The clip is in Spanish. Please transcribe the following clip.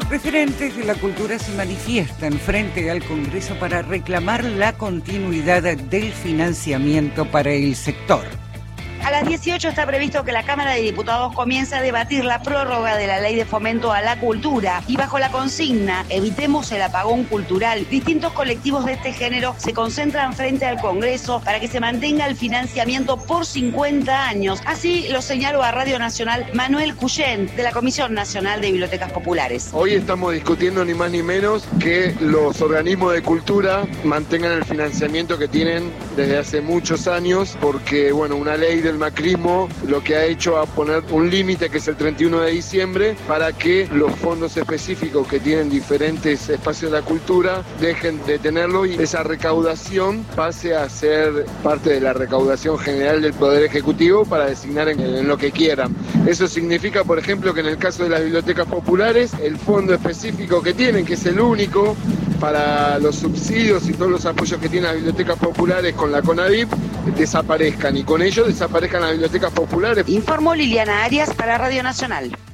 Referentes de la cultura se manifiestan frente al Congreso para reclamar la continuidad del financiamiento para el sector. A las 18 está previsto que la Cámara de Diputados comience a debatir la prórroga de la Ley de Fomento a la Cultura y bajo la consigna "Evitemos el apagón cultural", distintos colectivos de este género se concentran frente al Congreso para que se mantenga el financiamiento por 50 años. Así lo señaló a Radio Nacional Manuel Cuyén, de la Comisión Nacional de Bibliotecas Populares. Hoy estamos discutiendo ni más ni menos que los organismos de cultura mantengan el financiamiento que tienen desde hace muchos años, porque una ley del macrismo lo que ha hecho es poner un límite que es el 31 de diciembre para que los fondos específicos que tienen diferentes espacios de la cultura dejen de tenerlo y esa recaudación pase a ser parte de la recaudación general del Poder Ejecutivo para designar en lo que quieran. Eso significa, por ejemplo, que en el caso de las bibliotecas populares, el fondo específico que tienen, que es el único para los subsidios y todos los apoyos que tienen las bibliotecas populares con la CONADIP, desaparezcan y con ello desaparezcan las bibliotecas populares. Informó Liliana Arias para Radio Nacional.